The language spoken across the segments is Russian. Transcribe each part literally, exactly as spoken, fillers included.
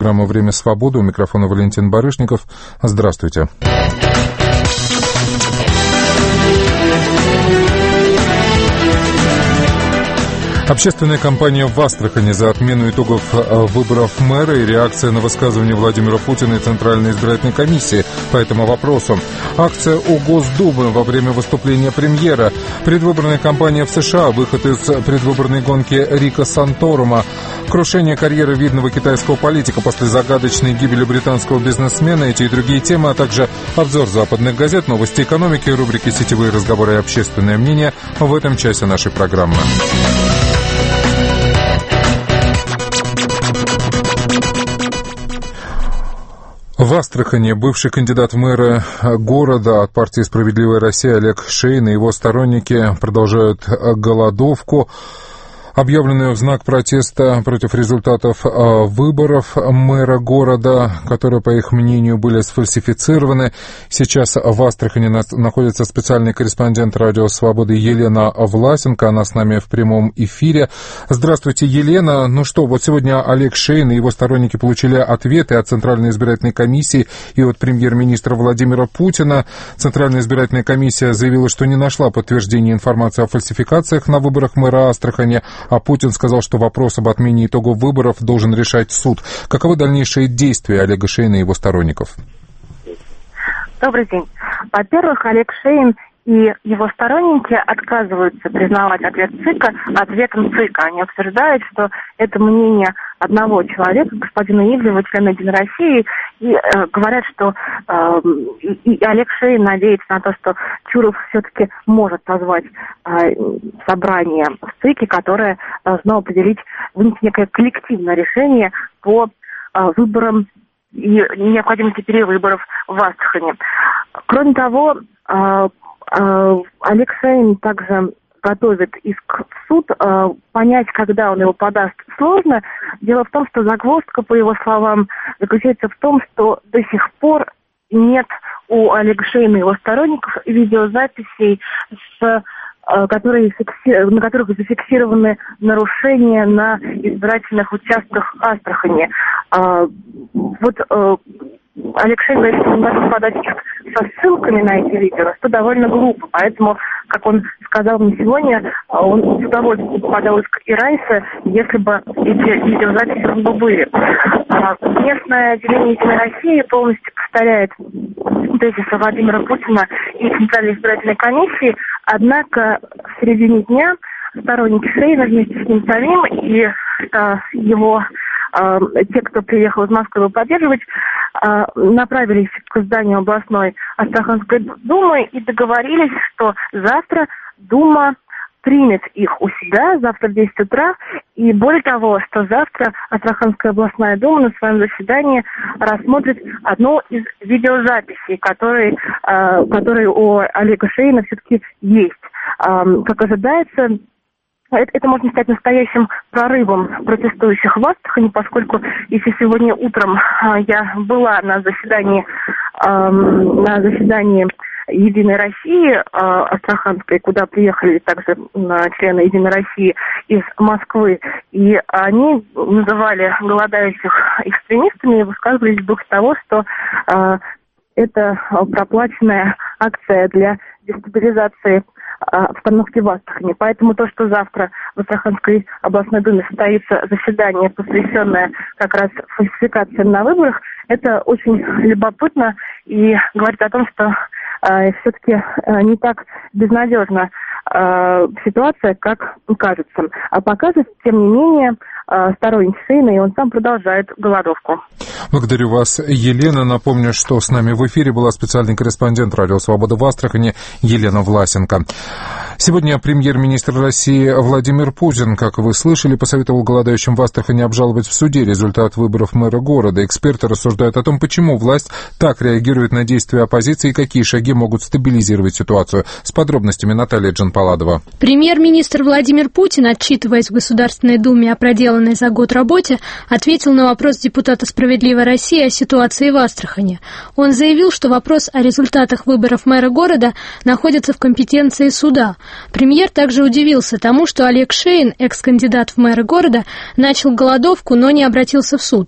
программа «Время свободы». У микрофона Валентин Барышников. Здравствуйте. Общественная кампания в Астрахани за отмену итогов выборов мэра и реакция на высказывание Владимира Путина и Центральной избирательной комиссии по этому вопросу. Акция у Госдумы во время выступления премьера. Предвыборная кампания в США. Выход из предвыборной гонки Рика Санторума. Крушение карьеры видного китайского политика после загадочной гибели британского бизнесмена. Эти и другие темы, а также обзор западных газет, новости экономики, рубрики «Сетевые разговоры и общественное мнение» в этом часе нашей программы. В Астрахани бывший кандидат в мэры города от партии «Справедливая Россия» Олег Шейн и его сторонники продолжают голодовку, объявленную в знак протеста против результатов выборов мэра города, которые, по их мнению, были сфальсифицированы. Сейчас в Астрахани находится специальный корреспондент «Радио Свободы» Елена Власенко. Она с нами в прямом эфире. Здравствуйте, Елена. Ну что, вот сегодня Олег Шейн и его сторонники получили ответы от Центральной избирательной комиссии и от премьер-министра Владимира Путина. Центральная избирательная комиссия заявила, что не нашла подтверждения информации о фальсификациях на выборах мэра Астрахани, а Путин сказал, что вопрос об отмене итогов выборов должен решать суд. Каковы дальнейшие действия Олега Шейна и его сторонников? Добрый день. Во-первых, Олег Шейн и его сторонники отказываются признавать ответ ЦИКа ответом ЦИКа. Они утверждают, что это мнение одного человека, господина Ивлева, члена Единой России, и э, говорят, что э, и, и Олег Шейн надеется на то, что Чуров все-таки может позвать э, собрание в ЦИКе, которое должно определить, вынести некое коллективное решение по э, выборам и необходимости перевыборов в Астрахани. Кроме того, э, Олег Шейн также готовит иск в суд. Понять, когда он его подаст, сложно. Дело в том, что загвоздка, по его словам, заключается в том, что до сих пор нет у Олега Шейна и его сторонников видеозаписей, с, которые, на которых зафиксированы нарушения на избирательных участках Астрахани. Вот Олег Шейн говорит, что он готов подать их со ссылками на эти видео, что довольно глупо. Поэтому, как он сказал мне сегодня, он с удовольствием подал иск и раньше, если бы эти видеозаписи бы были. Местное отделение Единой России полностью повторяет тезисы Владимира Путина и Центральной избирательной комиссии, однако в середине дня сторонники Шейна вместе с ним самим и а, его а, те, кто приехал из Москвы его поддерживать, а, направились к зданию областной Астраханской думы и договорились, что завтра Дума примет их у себя, завтра в десять утра, и более того, что завтра Астраханская областная дума на своем заседании рассмотрит одну из видеозаписей, которые, э, которые у Олега Шейна все-таки есть. Э, как ожидается, это, это можно стать настоящим прорывом протестующих в Астрахани, поскольку если сегодня утром э, я была на заседании, э, на заседании Единой России э, Астраханской, куда приехали также э, члены Единой России из Москвы, и они называли голодающих экстремистами и высказывались в духе того, что э, это проплаченная акция для дестабилизации обстановки в Астрахани. Поэтому то, что завтра в Астраханской областной думе состоится заседание, посвященное как раз фальсификациям на выборах, это очень любопытно и говорит о том, что э, все-таки э, не так безнадежна э, ситуация, как кажется. А пока же, тем не менее, э, сторонник Шейна, и он сам продолжает голодовку. Благодарю вас, Елена. Напомню, что с нами в эфире была специальный корреспондент «Радио Свобода» в Астрахани Елена Власенко. Сегодня премьер-министр России Владимир Путин, как вы слышали, посоветовал голодающим в Астрахани обжаловать в суде результат выборов мэра города. Эксперты рассуждают о том, почему власть так реагирует на действия оппозиции и какие шаги могут стабилизировать ситуацию. С подробностями Наталья Джанпаладова. Премьер-министр Владимир Путин, отчитываясь в Государственной Думе о проделанной за год работе, ответил на вопрос депутата «Справедливой России» о ситуации в Астрахани. Он заявил, что вопрос о результатах выборов мэра города находится в компетенции суда. Премьер также удивился тому, что Олег Шейн, экс-кандидат в мэры города, начал голодовку, но не обратился в суд.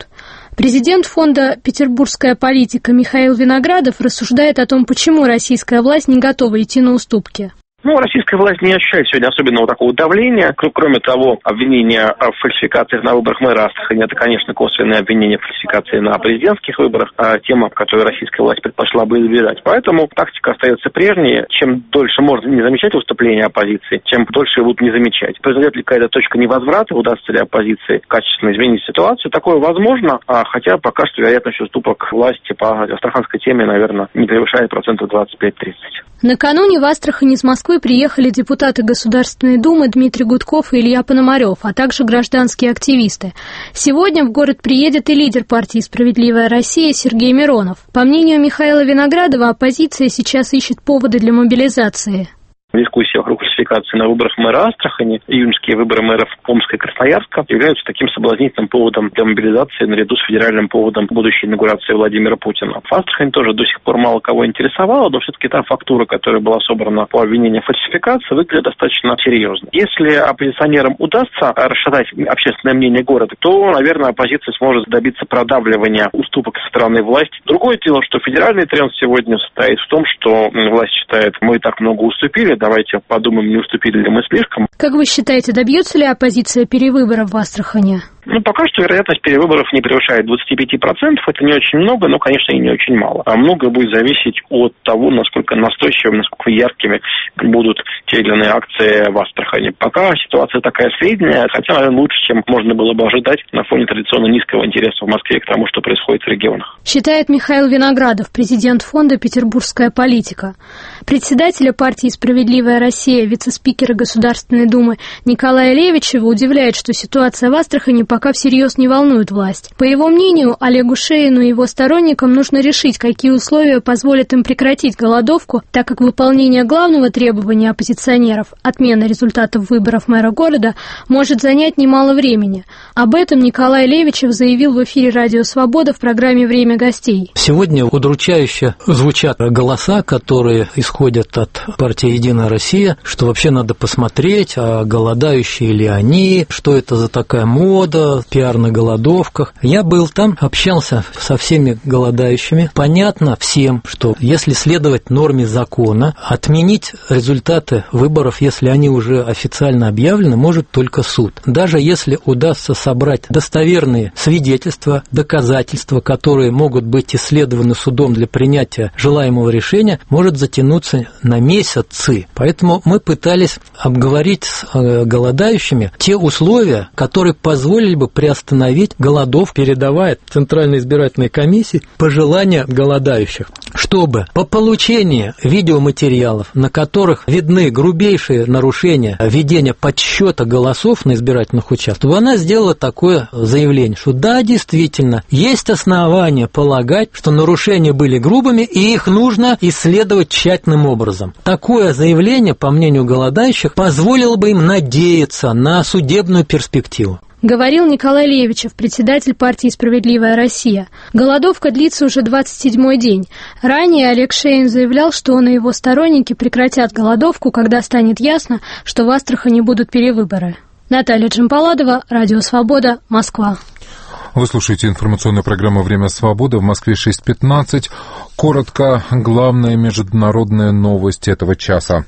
Президент фонда «Петербургская политика» Михаил Виноградов рассуждает о том, почему российская власть не готова идти на уступки. Ну, российская власть не ощущает сегодня особенного такого давления. Кроме того, обвинения в фальсификациях на выборах мэра Астрахани – это, конечно, косвенные обвинения в фальсификации на президентских выборах, а тема, которую российская власть предпочла бы избежать. Поэтому тактика остается прежней. Чем дольше можно не замечать выступления оппозиции, тем дольше будут не замечать. Произойдет ли какая-то точка невозврата, удастся ли оппозиции качественно изменить ситуацию, такое возможно, а хотя пока что вероятность уступок власти по астраханской теме, наверное, не превышает процентов двадцать пять - тридцать. Накануне в Астрахань из Москвы приехали депутаты Государственной Думы Дмитрий Гудков и Илья Пономарев, а также гражданские активисты. Сегодня в город приедет и лидер партии «Справедливая Россия» Сергей Миронов. По мнению Михаила Виноградова, оппозиция сейчас ищет поводы для мобилизации. Дискуссии вокруг фальсификации на выборах мэра Астрахани, июньские выборы мэров Омска и Красноярска являются таким соблазнительным поводом для мобилизации наряду с федеральным поводом будущей инаугурации Владимира Путина. В Астрахани тоже до сих пор мало кого интересовало, но все-таки та фактура, которая была собрана по обвинению в фальсификации, выглядит достаточно серьезно. Если оппозиционерам удастся расшатать общественное мнение города, то, наверное, оппозиция сможет добиться продавливания уступок со стороны власти. Другое дело, что федеральный тренд сегодня состоит в том, что власть считает, мы так много уступили, давайте подумаем, не уступили ли мы слишком. Как вы считаете, добьется ли оппозиция перевыборов в Астрахани? Ну, пока что вероятность перевыборов не превышает двадцать пять процентов. Это не очень много, но, конечно, и не очень мало. А многое будет зависеть от того, насколько настойчивыми, насколько яркими будут те или иные акции в Астрахани. Пока ситуация такая средняя, хотя, наверное, лучше, чем можно было бы ожидать на фоне традиционно низкого интереса в Москве к тому, что происходит в регионах. Считает Михаил Виноградов, президент фонда «Петербургская политика». Председателя партии «Справедливая Россия», вице-спикера Государственной Думы Николая Левичева удивляет, что ситуация в Астрахани пока всерьез не волнует власть. По его мнению, Олегу Шейину и его сторонникам нужно решить, какие условия позволят им прекратить голодовку, так как выполнение главного требования оппозиционеров – отмена результатов выборов мэра города – может занять немало времени. Об этом Николай Левичев заявил в эфире «Радио Свобода» в программе «Время гостей». Сегодня удручающе звучат голоса, которые исходят от партии «Единая Россия», что вообще надо посмотреть, а голодающие ли они, что это за такая мода, пиар на голодовках. Я был там, общался со всеми голодающими. Понятно всем, что если следовать норме закона, отменить результаты выборов, если они уже официально объявлены, может только суд. Даже если удастся собрать достоверные свидетельства, доказательства, которые могут быть исследованы судом для принятия желаемого решения, может затянуться на месяцы. Поэтому мы пытались обговорить с голодающими те условия, которые позволили бы приостановить голодовку, передавая Центральной избирательной комиссии пожелания голодающих, чтобы по получении видеоматериалов, на которых видны грубейшие нарушения ведения подсчета голосов на избирательных участках, она сделала такое заявление, что да, действительно, есть основания полагать, что нарушения были грубыми, и их нужно исследовать тщательным образом. Такое заявление, по мнению голодающих, позволило бы им надеяться на судебную перспективу. Говорил Николай Левичев, председатель партии «Справедливая Россия». Голодовка длится уже двадцать седьмой день. Ранее Олег Шейин заявлял, что он и его сторонники прекратят голодовку, когда станет ясно, что в Астрахани будут перевыборы. Наталья Джампаладова, Радио Свобода, Москва. Вы слушаете информационную программу «Время свободы», в Москве шесть пятнадцать. Коротко, главная международная новость этого часа.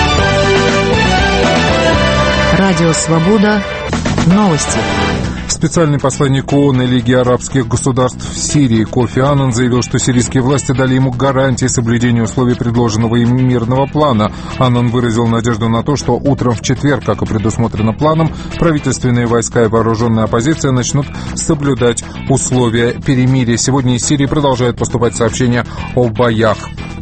Радио Свобода. Новости. Специальный посланник ООН и Лиги арабских государств в Сирии Кофи Аннан заявил, что сирийские власти дали ему гарантии соблюдения условий предложенного им мирного плана. Аннан выразил надежду на то, что утром в четверг, как и предусмотрено планом, правительственные войска и вооруженная оппозиция начнут соблюдать условия перемирия. Сегодня из Сирии продолжают поступать сообщения о боях.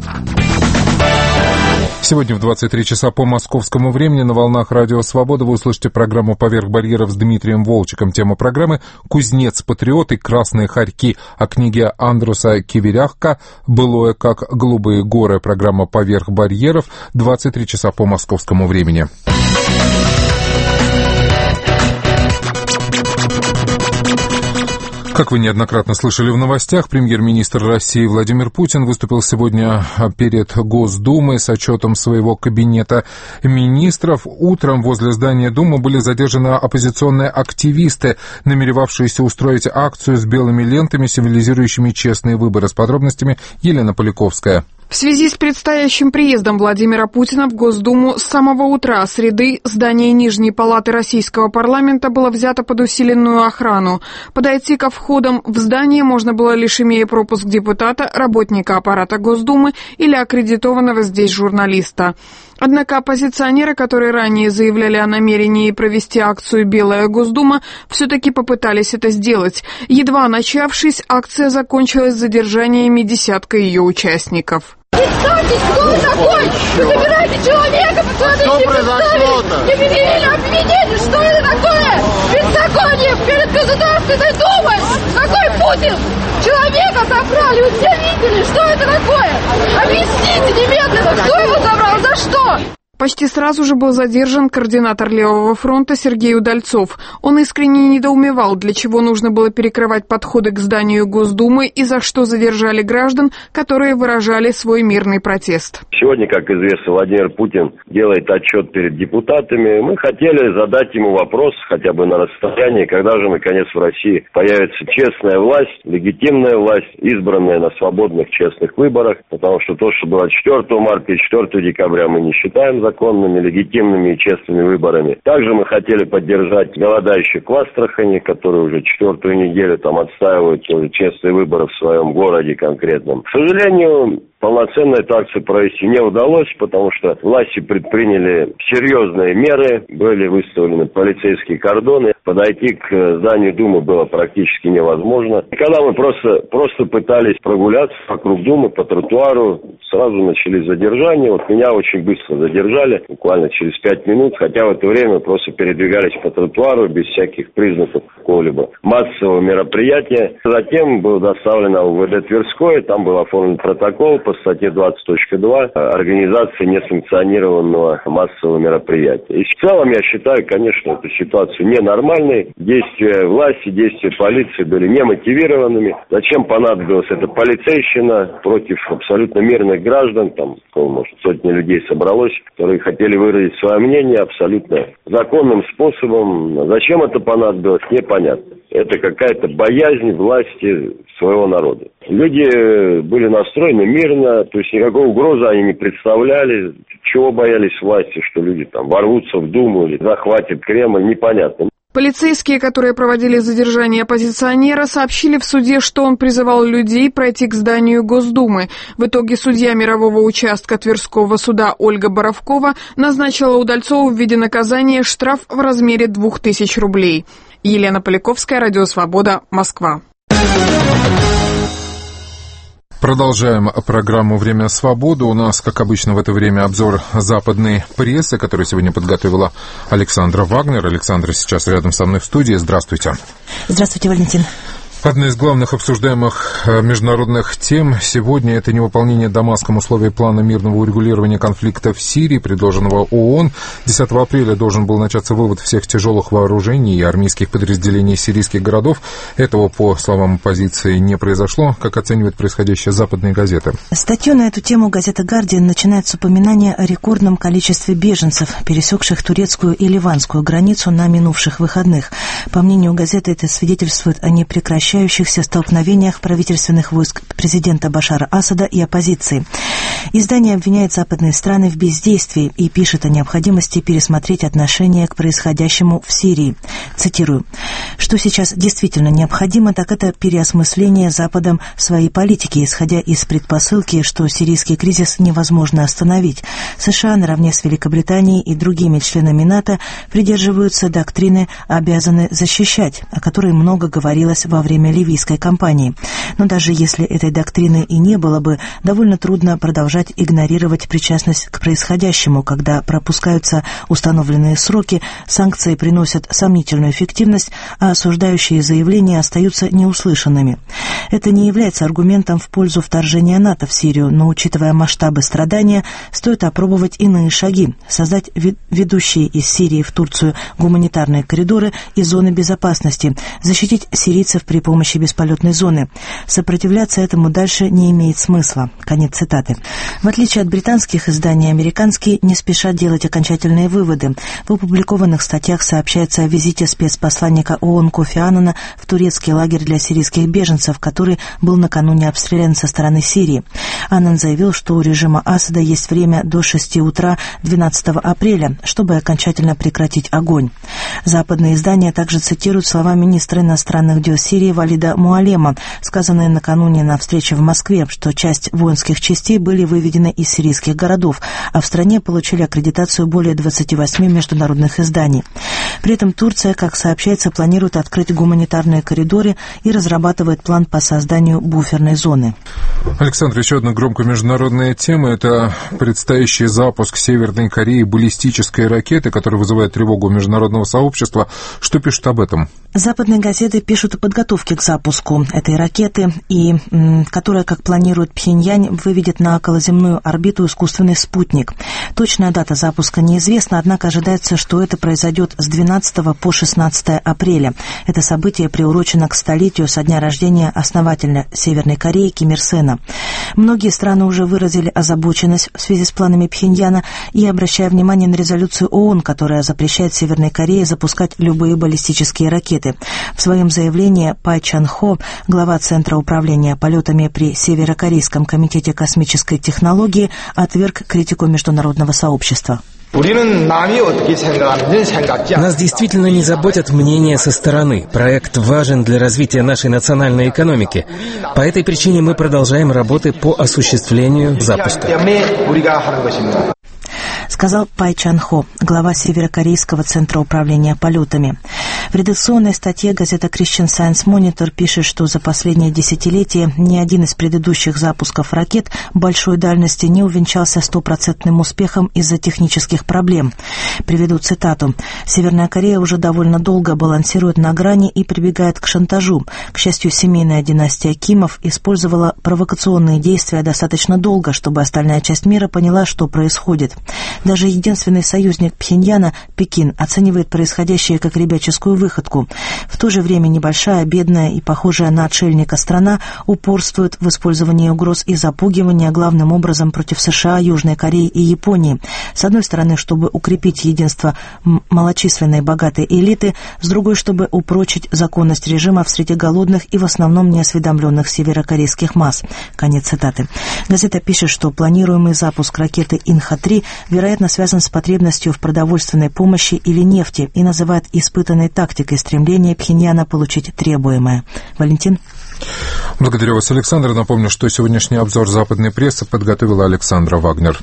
Сегодня в двадцать три часа по московскому времени на волнах Радио Свобода вы услышите программу «Поверх барьеров» с Дмитрием Волчиком. Тема программы «Кузнец-патриот и красные хорьки» о книге Андруса Киверяхка «Былое как голубые горы». Программа «Поверх барьеров» двадцать три часа по московскому времени. Как вы неоднократно слышали в новостях, премьер-министр России Владимир Путин выступил сегодня перед Госдумой с отчетом своего кабинета министров. Утром возле здания Думы были задержаны оппозиционные активисты, намеревавшиеся устроить акцию с белыми лентами, символизирующими честные выборы. С подробностями Елена Поляковская. В связи с предстоящим приездом Владимира Путина в Госдуму с самого утра среды здание Нижней палаты российского парламента было взято под усиленную охрану. Подойти ко входам в здание можно было лишь имея пропуск депутата, работника аппарата Госдумы или аккредитованного здесь журналиста. Однако оппозиционеры, которые ранее заявляли о намерении провести акцию «Белая Госдума», все-таки попытались это сделать. Едва начавшись, акция закончилась задержаниями десятка ее участников. Представьтесь, кто вы такой? Вы забираете человека, посмотрите, что произошло-то? Не предъявили обвинение, что это такое? Беззаконие перед Государственной Думой! Какой Путин? Человека забрали, вы все видели, что это такое? Объясните немедленно, кто его забрал, за что? Почти сразу же был задержан координатор Левого фронта Сергей Удальцов. Он искренне недоумевал, для чего нужно было перекрывать подходы к зданию Госдумы и за что задержали граждан, которые выражали свой мирный протест. Сегодня, как известно, Владимир Путин делает отчет перед депутатами. Мы хотели задать ему вопрос, хотя бы на расстоянии, когда же, наконец, в России появится честная власть, легитимная власть, избранная на свободных, честных выборах, потому что то, что было четвёртого марта и четвёртого декабря, мы не считаем законным. законными, легитимными и честными выборами. Также мы хотели поддержать голодающих в Астрахани, которые уже четвертую неделю там отстаивают уже честные выборы в своем городе конкретном. К сожалению, полноценно эту акцию провести не удалось, потому что власти предприняли серьезные меры, были выставлены полицейские кордоны, подойти к зданию Думы было практически невозможно. И когда мы просто, просто пытались прогуляться вокруг Думы по тротуару, сразу начались задержания. Вот меня очень быстро задержали, буквально через пять минут, хотя в это время просто передвигались по тротуару без всяких признаков какого-либо массового мероприятия. Затем был доставлен в УВД Тверское, там был оформлен протокол по статье двадцать точка два организации несанкционированного массового мероприятия. И в целом я считаю, конечно, эту ситуацию ненормальной. Действия власти, действия полиции были немотивированными. Зачем понадобилась эта полицейщина против абсолютно мирных граждан? Там, может, сотни людей собралось, которые хотели выразить свое мнение абсолютно законным способом. Зачем это понадобилось, непонятно. Это какая-то боязнь власти своего народа. Люди были настроены мирно, то есть никакой угрозы они не представляли. Чего боялись власти, что люди там ворвутся в Думу или захватят Кремль, непонятно. Полицейские, которые проводили задержание оппозиционера, сообщили в суде, что он призывал людей пройти к зданию Госдумы. В итоге судья мирового участка Тверского суда Ольга Боровкова назначила Удальцову в виде наказания штраф в размере двух тысяч рублей. Елена Поляковская, Радио Свобода, Москва. Продолжаем программу «Время свободы». У нас, как обычно, в это время обзор западной прессы, который сегодня подготовила Александра Вагнер. Александра сейчас рядом со мной в студии. Здравствуйте. Здравствуйте, Валентин. Одна из главных обсуждаемых международных тем сегодня – это невыполнение Дамаском условий плана мирного урегулирования конфликта в Сирии, предложенного ООН. десятого апреля должен был начаться вывод всех тяжелых вооружений и армейских подразделений сирийских городов. Этого, по словам оппозиции, не произошло. Как оценивают происходящее западные газеты? Статью на эту тему газета «Гардиан» начинает с упоминания о рекордном количестве беженцев, пересекших турецкую и ливанскую границу на минувших выходных. По мнению газеты, это свидетельствует о непрекращающихся столкновениях правительственных войск президента Башара Асада и оппозиции. Издание обвиняет западные страны в бездействии и пишет о необходимости пересмотреть отношение к происходящему в Сирии. Цитирую. «Что сейчас действительно необходимо, так это переосмысление Западом своей политики, исходя из предпосылки, что сирийский кризис невозможно остановить. США наравне с Великобританией и другими членами НАТО придерживаются доктрины «обязаны защищать», о которой много говорилось во время ливийской кампании. Но даже если этой доктрины и не было бы, довольно трудно продолжать игнорировать причастность к происходящему, когда пропускаются установленные сроки, санкции приносят сомнительную эффективность, а осуждающие заявления остаются неуслышанными. Это не является аргументом в пользу вторжения НАТО в Сирию, но, учитывая масштабы страдания, стоит опробовать иные шаги, создать ведущие из Сирии в Турцию гуманитарные коридоры и зоны безопасности, защитить сирийцев при помощи бесполетной зоны. Сопротивляться этому дальше не имеет смысла. Конец цитаты. В отличие от британских изданий, американские не спешат делать окончательные выводы. В опубликованных статьях сообщается о визите спецпосланника ООН Кофи Аннана в турецкий лагерь для сирийских беженцев, который был накануне обстрелян со стороны Сирии. Аннан заявил, что у режима Асада есть время до шести утра двенадцатого апреля, чтобы окончательно прекратить огонь. Западные издания также цитируют слова министра иностранных дел Сирии Валида Муалема, сказанные накануне на встрече в Москве, что часть воинских частей были выведены из сирийских городов, а в стране получили аккредитацию более двадцати восьми международных изданий. При этом Турция, как сообщается, планирует открыть гуманитарные коридоры и разрабатывает план по созданию буферной зоны. Александр, еще одна громкая международная тема – это предстоящий запуск Северной Кореи баллистической ракеты, которая вызывает тревогу международного сообщества. Что пишут об этом? Западные газеты пишут о подготовке к запуску этой ракеты, и, которая, как планирует Пхеньян, выведет на околоземную орбиту искусственный спутник. Точная дата запуска неизвестна, однако ожидается, что это произойдет с двенадцатого по шестнадцатое апреля. Это событие приурочено к столетию со дня рождения основателя Северной Кореи Ким Ир Сена. Многие страны уже выразили озабоченность в связи с планами Пхеньяна и обращая внимание на резолюцию ООН, которая запрещает Северной Корее запускать любые баллистические ракеты. В своем заявлении Пай Чан Хо, глава Центра управления полетами при Северокорейском комитете космической технологии, отверг критику международного сообщества. Нас действительно не заботят мнения со стороны. Проект важен для развития нашей национальной экономики. По этой причине мы продолжаем работы по осуществлению запуска. Сказал Пай Чан Хо, глава Северокорейского центра управления полетами. В редакционной статье газета Christian Science Monitor пишет, что за последнее десятилетие ни один из предыдущих запусков ракет большой дальности не увенчался стопроцентным успехом из-за технических проблем. Приведу цитату. «Северная Корея уже довольно долго балансирует на грани и прибегает к шантажу. К счастью, семейная династия Кимов использовала провокационные действия достаточно долго, чтобы остальная часть мира поняла, что происходит. Даже единственный союзник Пхеньяна, Пекин, оценивает происходящее как ребяческую выходку. В то же время небольшая, бедная и похожая на отшельника страна упорствует в использовании угроз и запугивания главным образом против США, Южной Кореи и Японии. С одной стороны, чтобы укрепить единство малочисленной богатой элиты, с другой, чтобы упрочить законность режима в среде голодных и в основном неосведомленных северокорейских масс». Конец цитаты. Газета пишет, что планируемый запуск ракеты Инха-три вероятно связан с потребностью в продовольственной помощи или нефти и называет испытанной тактикой стремления Пхеньяна получить требуемое. Валентин? Благодарю вас, Александр. Напомню, что сегодняшний обзор западной прессы подготовила Александра Вагнер.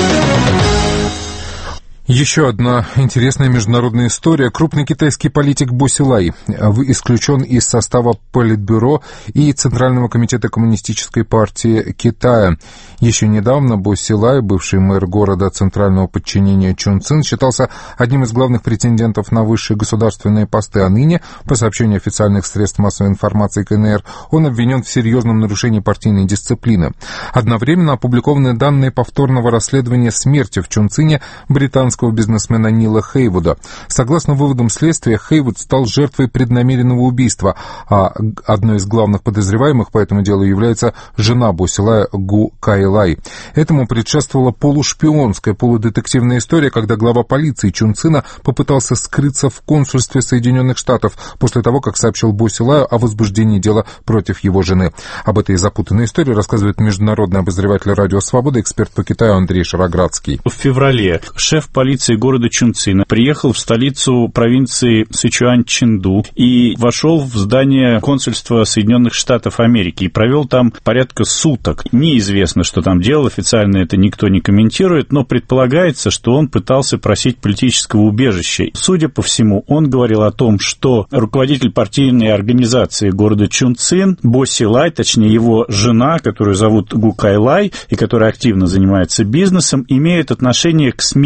Еще одна интересная международная история. Крупный китайский политик Бо Силай исключен из состава Политбюро и Центрального комитета Коммунистической партии Китая. Еще недавно Бо Силай, бывший мэр города центрального подчинения Чунцин, считался одним из главных претендентов на высшие государственные посты, а ныне, по сообщению официальных средств массовой информации КНР, он обвинен в серьезном нарушении партийной дисциплины. Одновременно опубликованы данные повторного расследования смерти в Чунцине британского бизнесмена Нила Хейвуда. Согласно выводам следствия, Хейвуд стал жертвой преднамеренного убийства, а одной из главных подозреваемых по этому делу является жена Бо Силая Гу Кайлай. Этому предшествовала полушпионская, полудетективная история, когда глава полиции Чунцина попытался скрыться в консульстве Соединенных Штатов после того, как сообщил Бо Силаю о возбуждении дела против его жены. Об этой запутанной истории рассказывает международный обозреватель «Радио Свобода», эксперт по Китаю Андрей Шароградский. В феврале шеф полиции города Чунцина приехал в столицу провинции Сычуань-Чэнду и вошел в здание консульства Соединенных Штатов Америки и провел там порядка суток. Неизвестно, что там делал, официально это никто не комментирует, но предполагается, что он пытался просить политического убежища. Судя по всему, он говорил о том, что руководитель партийной организации города Чунцин, Бо Силай, точнее его жена, которую зовут Гу Кайлай и которая активно занимается бизнесом, имеет отношение к смерти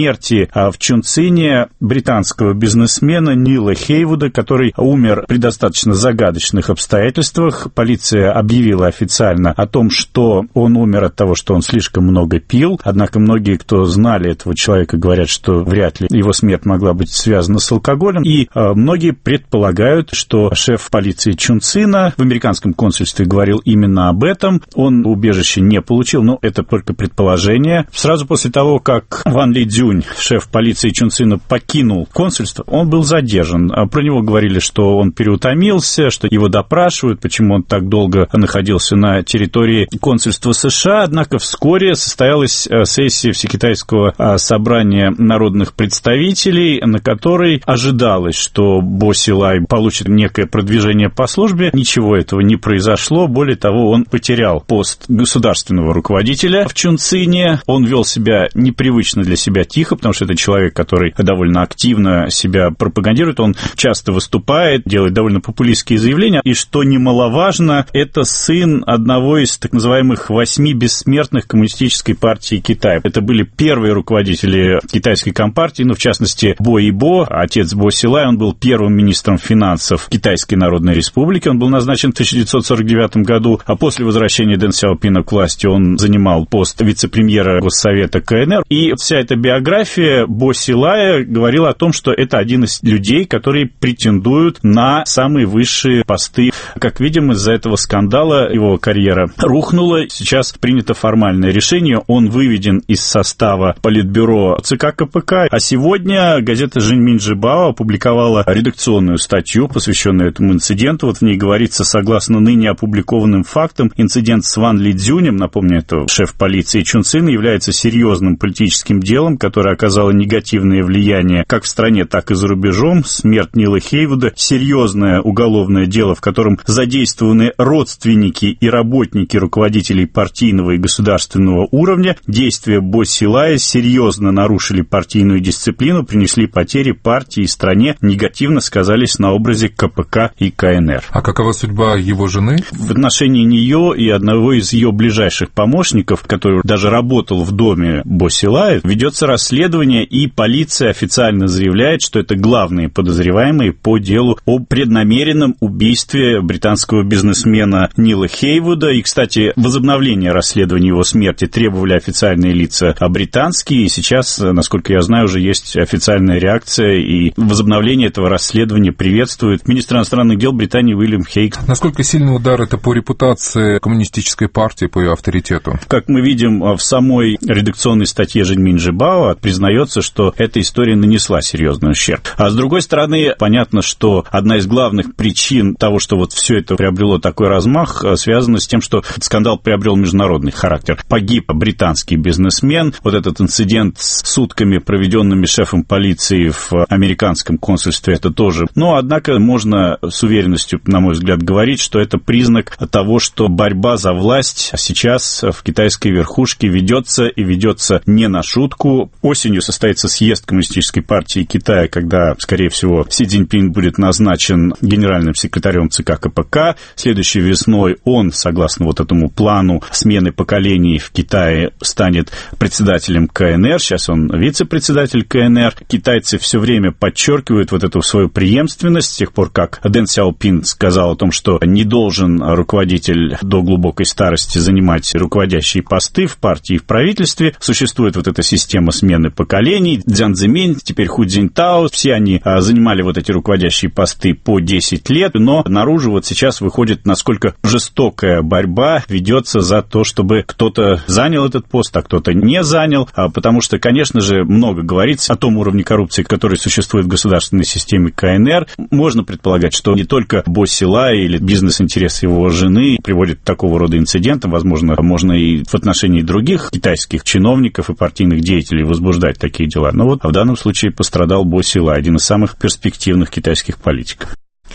в Чунцине британского бизнесмена Нила Хейвуда, который умер при достаточно загадочных обстоятельствах. Полиция объявила официально о том, что он умер от того, что он слишком много пил. Однако многие, кто знали этого человека, говорят, что вряд ли его смерть могла быть связана с алкоголем. И э, многие предполагают, что шеф полиции Чунцина в американском консульстве говорил именно об этом. Он убежище не получил, но это только предположение. Сразу после того, как Ван Ли Цзюнь, шеф полиции Чунцина, покинул консульство, он был задержан. Про него говорили, что он переутомился, что его допрашивают, почему он так долго находился на территории консульства США. Однако вскоре состоялась сессия Всекитайского собрания народных представителей, на которой ожидалось, что Бо Силай получит некое продвижение по службе. Ничего этого не произошло. Более того, он потерял пост государственного руководителя в Чунцине. Он вел себя непривычно для себя тихо, потому что это человек, который довольно активно себя пропагандирует. Он часто выступает, делает довольно популистские заявления. И что немаловажно, это сын одного из так называемых восьми бессмертных коммунистической партии Китая. Это были первые руководители китайской компартии, ну, в частности, Бо Ибо, отец Бо Силай, он был первым министром финансов Китайской Народной Республики. Он был назначен в тысяча девятьсот сорок девятом году, а после возвращения Дэн Сяопина к власти он занимал пост вице-премьера Госсовета КНР. И вся эта биография Бо Силая говорила о том, что это один из людей, которые претендуют на самые высшие посты. Как видим, из-за этого скандала его карьера рухнула. Сейчас принято формальное решение. Он выведен из состава политбюро ЦК КПК. А сегодня газета «Жэньминь Жибао» опубликовала редакционную статью, посвященную этому инциденту. Вот в ней говорится, согласно ныне опубликованным фактам, инцидент с Ван Ли Цзюнем, напомню, это шеф полиции Чунцина, является серьезным политическим делом, которое оказало негативное влияние как в стране, так и за рубежом. Смерть Нила Хейвуда — серьезное уголовное дело, в котором задействованы родственники и работники руководителей партийного и государственного уровня. Действия Бо Силая серьезно нарушили партийную дисциплину, принесли потери партии и стране, негативно сказались на образе КПК и КНР. А какова судьба его жены? В отношении нее и одного из ее ближайших помощников, который даже работал в доме Бо Силая, ведется расследование, и полиция официально заявляет, что это главные подозреваемые по делу о преднамеренном убийстве британского бизнесмена Нила Хейвуда. И, кстати, возобновление расследования его смерти требовали официальные лица британские, и сейчас, насколько я знаю, уже есть официальная реакция, и возобновление этого расследования приветствует министр иностранных дел Британии Уильям Хейг. Насколько сильный удар это по репутации коммунистической партии, по ее авторитету? Как мы видим в самой редакционной статье «Жэньминь Жибао», признается, что эта история нанесла серьезный ущерб. А с другой стороны, понятно, что одна из главных причин того, что вот все это приобрело такой размах, связана с тем, что скандал приобрел международный характер. Погиб британский бизнесмен. Вот этот инцидент с сутками, проведенными шефом полиции в американском консульстве, это тоже. Но, однако, можно с уверенностью, на мой взгляд, говорить, что это признак того, что борьба за власть сейчас в китайской верхушке ведется, и ведется не на шутку. Осенью состоится съезд Коммунистической партии Китая, когда, скорее всего, Си Цзиньпин будет назначен генеральным секретарем ЦК КПК. Следующей весной он, согласно вот этому плану смены поколений в Китае, станет председателем КНР. Сейчас он вице-председатель КНР. Китайцы все время подчеркивают вот эту свою преемственность с тех пор, как Дэн Сяопин сказал о том, что не должен руководитель до глубокой старости занимать руководящие посты в партии и в правительстве. Существует вот эта система смены поколений. Цзян Цзиминь, теперь Ху Цзиньтао, все они занимали вот эти руководящие посты по десять лет, но наружу вот сейчас выходит, насколько жестокая борьба ведется за то, чтобы кто-то занял этот пост, а кто-то не занял, потому что, конечно же, много говорится о том уровне коррупции, который существует в государственной системе КНР. Можно предполагать, что не только Бо Силай или бизнес-интерес его жены приводит к такого рода инцидентам, возможно, можно и в отношении других китайских чиновников и партийных деятелей возбуждать такие дела. Но вот в данном случае пострадал Бо Силай, один из самых перспективных китайских политиков.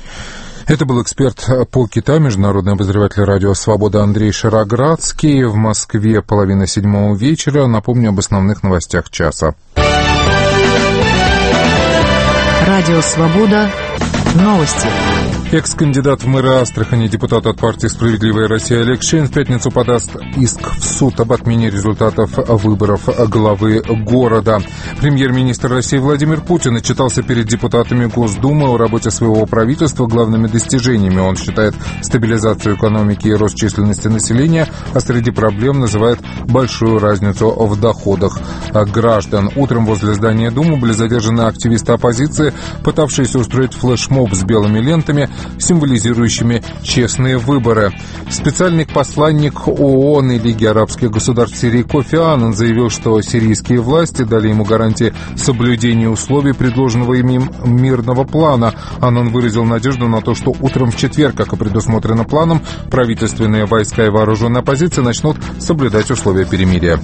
Это был эксперт по Китаю, международный обозреватель радио «Свобода» Андрей Шароградский. В Москве половина седьмого вечера. Напомню об основных новостях часа. Радио «Свобода». Новости. Экс-кандидат в мэры Астрахани, депутат от партии «Справедливая Россия» Олег Шейн в пятницу подаст иск в суд об отмене результатов выборов главы города. Премьер-министр России Владимир Путин отчитался перед депутатами Госдумы о работе своего правительства. Главными достижениями он считает стабилизацию экономики и рост численности населения, а среди проблем называет большую разницу в доходах граждан. Утром возле здания Думы были задержаны активисты оппозиции, пытавшиеся устроить флешмоб с белыми лентами, символизирующими честные выборы. Специальный посланник ООН и Лиги арабских государств Сирии Кофи Аннан заявил, что сирийские власти дали ему гарантии соблюдения условий предложенного им мирного плана. Аннан выразил надежду на то, что утром в четверг, как и предусмотрено планом, правительственные войска и вооруженная оппозиция начнут соблюдать условия перемирия.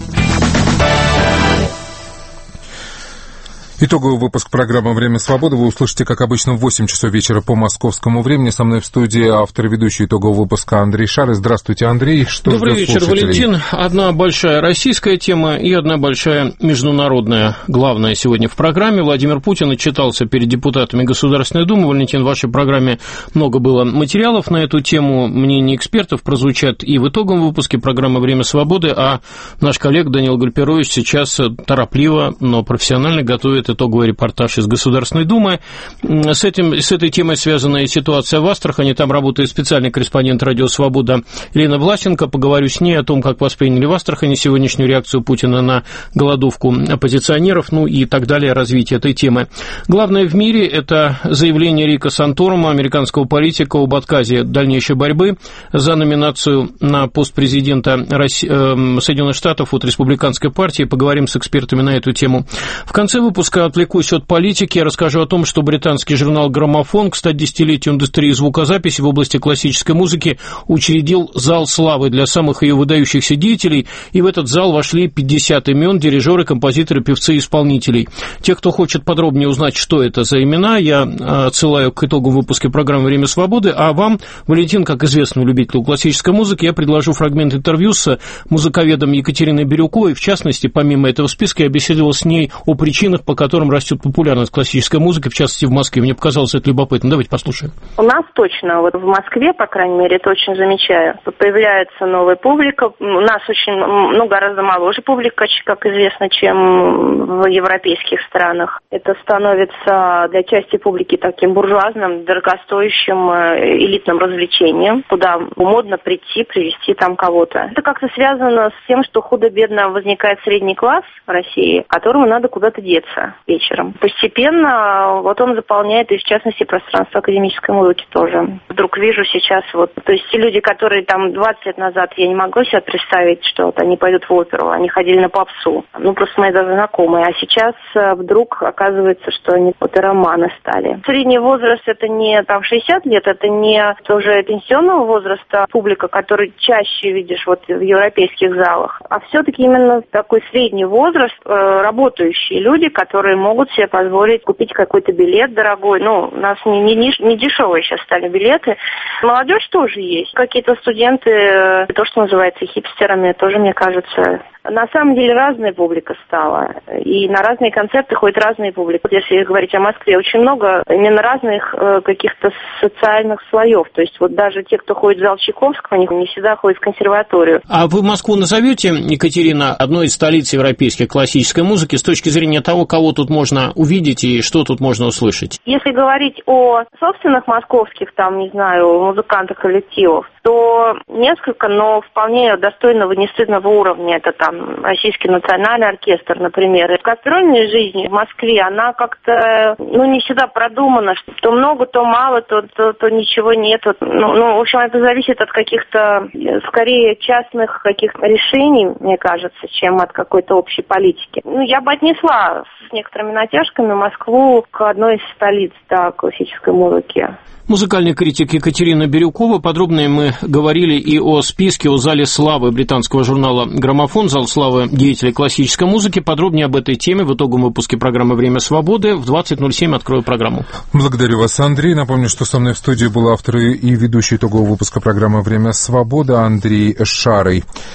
Итоговый выпуск программы «Время свободы» вы услышите, как обычно, в восемь часов вечера по московскому времени. Со мной в студии автор и ведущий итогового выпуска Андрей Шарый. Здравствуйте, Андрей. Что Добрый вечер, Валентин. Одна большая российская тема и одна большая международная. Главная сегодня в программе. Владимир Путин отчитался перед депутатами Государственной Думы. Валентин, в вашей программе много было материалов на эту тему. Мнения экспертов прозвучат и в итоговом выпуске программы «Время свободы», а наш коллега Даниил Гальперович сейчас торопливо, но профессионально готовит итоговый репортаж из Государственной Думы. С, этим, с этой темой связана и ситуация в Астрахани. Там работает специальный корреспондент «Радио Свобода» Елена Власенко. Поговорю с ней о том, как восприняли в Астрахани сегодняшнюю реакцию Путина на голодовку оппозиционеров, ну и так далее, развитие этой темы. Главное в мире – это заявление Рика Санторума, американского политика, об отказе дальнейшей борьбы за номинацию на пост президента России, э, Соединенных Штатов от республиканской партии. Поговорим с экспертами на эту тему. В конце выпуска отвлекусь от политики, я расскажу о том, что британский журнал «Граммофон» к ста десятилетию индустрии звукозаписи в области классической музыки учредил зал славы для самых ее выдающихся деятелей, и в этот зал вошли пятьдесят имен, дирижеры, композиторы, певцы и исполнителей. Те, кто хочет подробнее узнать, что это за имена, я отсылаю к итогам выпуска программы «Время свободы», а вам, Валентин, как известному любителю классической музыки, я предложу фрагмент интервью с музыковедом Екатериной Бирюковой. В частности, помимо этого списка, я беседовал с ней о причинах, по которым растет популярность классической музыки, в частности, в Москве. Мне показалось это любопытно. Давайте послушаем. У нас точно, вот в Москве, по крайней мере, это очень замечаю. Появляется новая публика. У нас очень, ну, гораздо моложе публика, как известно, чем в европейских странах. Это становится для части публики таким буржуазным, дорогостоящим, элитным развлечением, куда модно прийти, привести там кого-то. Это как-то связано с тем, что худо-бедно возникает средний класс в России, которому надо куда-то деться вечером. Постепенно вот он заполняет, и в частности, пространство академической музыки тоже. Вдруг вижу сейчас вот, то есть те люди, которые там двадцать лет назад, я не могу себе представить, что вот они пойдут в оперу, они ходили на попсу, ну просто мои даже знакомые, а сейчас вдруг оказывается, что они опероманы стали. Средний возраст это не там шестьдесят лет, это не уже пенсионного возраста публика, которую чаще видишь вот в европейских залах, а все-таки именно такой средний возраст, э, работающие люди, которые могут себе позволить купить какой-то билет дорогой. Ну, у нас не, не, не дешевые сейчас стали билеты. Молодежь тоже есть. Какие-то студенты, то, что называется хипстерами, тоже, мне кажется, на самом деле разная публика стала. И на разные концерты ходит разная публика. Если говорить о Москве, очень много именно разных э, каких-то социальных слоев. То есть вот даже те, кто ходит в зал Чайковского, они не всегда ходят в консерваторию. А вы Москву назовете, Екатерина, одной из столиц европейской классической музыки с точки зрения того, кого тут можно увидеть и что тут можно услышать? Если говорить о собственных московских, там, не знаю, музыкантах, коллективов, то несколько, но вполне достойного, не стыдного уровня. Это там Российский национальный оркестр, например. И гастрольная жизнь в Москве, она как-то, ну, не всегда продумана. То много, то мало, то, то, то ничего нет. Ну, ну, в общем, это зависит от каких-то, скорее, частных каких-то решений, мне кажется, чем от какой-то общей политики. Ну, я бы отнесла с некоторыми натяжками Москву к одной из столиц, да, классической музыки. Музыкальный критик Екатерина Бирюкова. Подробнее мы говорили и о списке, о зале славы британского журнала «Граммофон», зал славы деятелей классической музыки. Подробнее об этой теме в итоговом выпуске программы «Время свободы». В двадцать ноль семь открою программу. Благодарю вас, Андрей. Напомню, что со мной в студии был автор и ведущий итогового выпуска программы «Время свободы» Андрей Шарый.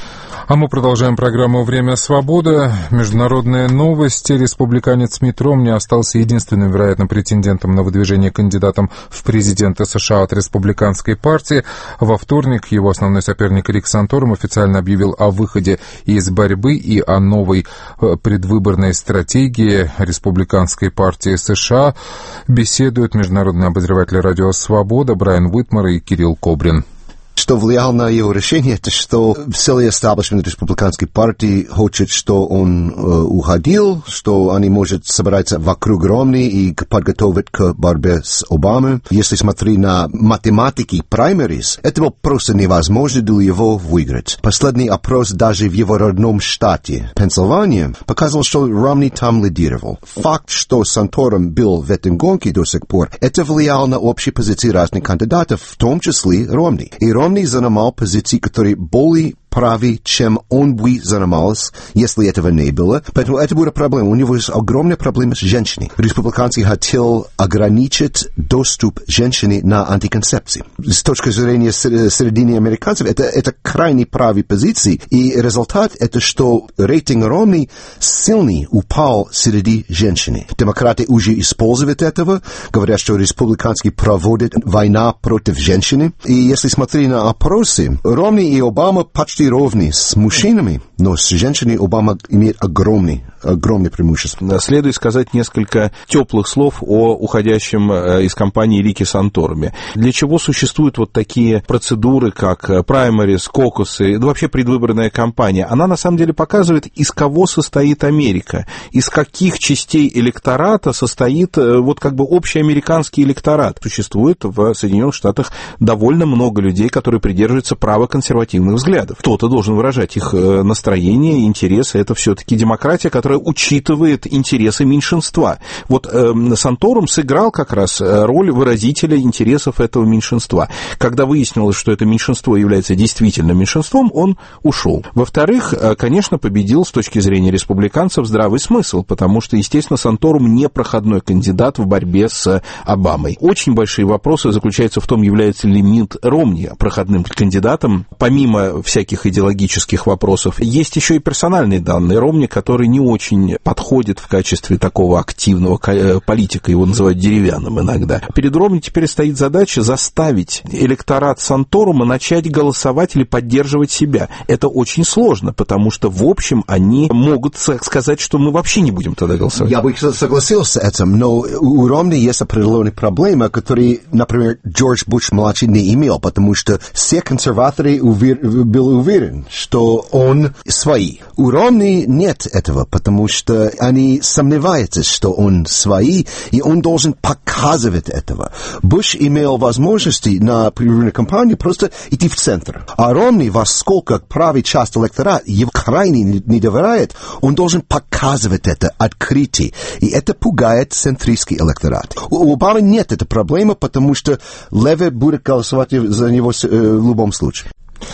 А мы продолжаем программу «Время свободы». Международные новости. Республиканец Митт Ромни остался единственным, вероятно, претендентом на выдвижение кандидатом в президенты США от республиканской партии. Во вторник его основной соперник Рик Санторум официально объявил о выходе из борьбы и о новой предвыборной стратегии республиканской партии США. Беседуют международные обозреватели «Радио Свобода» Брайан Уитмар и Кирилл Кобрин. Что влияло на его решение, это что целый эстаблишмент республиканской партии хочет, что он э, уходил, что они могут собраться вокруг Ромни и подготовить к борьбе с Обамой. Если смотреть на математики праймерис, это было просто невозможно для его выиграть. Последний опрос даже в его родном штате, Пенсильвания, показывал, что Ромни там лидировал. Факт, что Санторум был в этом гонке до сих пор, это влияло на общие позиции разных кандидатов, в том числе Ромни. И Ромни занимал позиции, которые более правее, чем он бы занимался, если этого не было. Поэтому это была проблема. У него есть огромная проблема с женщиной. Республиканцы хотели ограничить доступ женщины на антиконцепцию. С точки зрения среди американцев, это, это крайне правые позиции. И результат это, что рейтинг Ромни сильный упал среди женщин. Демократы уже используют этого, говорят, что республиканцы проводят война против женщин. И если смотреть на опросы, Ромни и Обама почти ровны с мужчинами, но с женщиной Обама имеет огромный, огромное преимущество. Следует сказать несколько теплых слов о уходящем из кампании Рике Санторуме. Для чего существуют вот такие процедуры, как праймерис, кокусы, да вообще предвыборная кампания? Она на самом деле показывает, из кого состоит Америка, из каких частей электората состоит вот как бы общий американский электорат. Существует в Соединенных Штатах довольно много людей, которые придерживаются правоконсервативных взглядов. Кто-то должен выражать их настроение, интересы. Это все-таки демократия, которая учитывает интересы меньшинства. Вот э, Санторум сыграл как раз роль выразителя интересов этого меньшинства. Когда выяснилось, что это меньшинство является действительно меньшинством, он ушел. Во-вторых, конечно, победил с точки зрения республиканцев здравый смысл, потому что, естественно, Санторум не проходной кандидат в борьбе с Обамой. Очень большие вопросы заключаются в том, является ли Митт Ромни проходным кандидатом. Помимо всяких идеологических вопросов, есть еще и персональные данные Ромни, который не очень подходит в качестве такого активного политика, его называют деревянным иногда. Перед Ромни теперь стоит задача заставить электорат Санторума начать голосовать или поддерживать себя. Это очень сложно, потому что, в общем, они могут сказать, что мы вообще не будем тогда голосовать. Я бы согласился с этим, но у Ромни есть определенные проблемы, которые, например, Джордж Буш-младший не имел, потому что все консерваторы увер... были уверены, что он свои. У Ромни нет этого, потому что они сомневаются, что он свои, и он должен показывать этого. Буш имел возможности на предвыборной кампании просто идти в центр. А Ромни, во сколько правая часть электората его крайне не доверяет, он должен показывать это открытие. И это пугает центристский электорат. У Обамы нет этой проблемы, потому что левый будет голосовать за него в любом случае.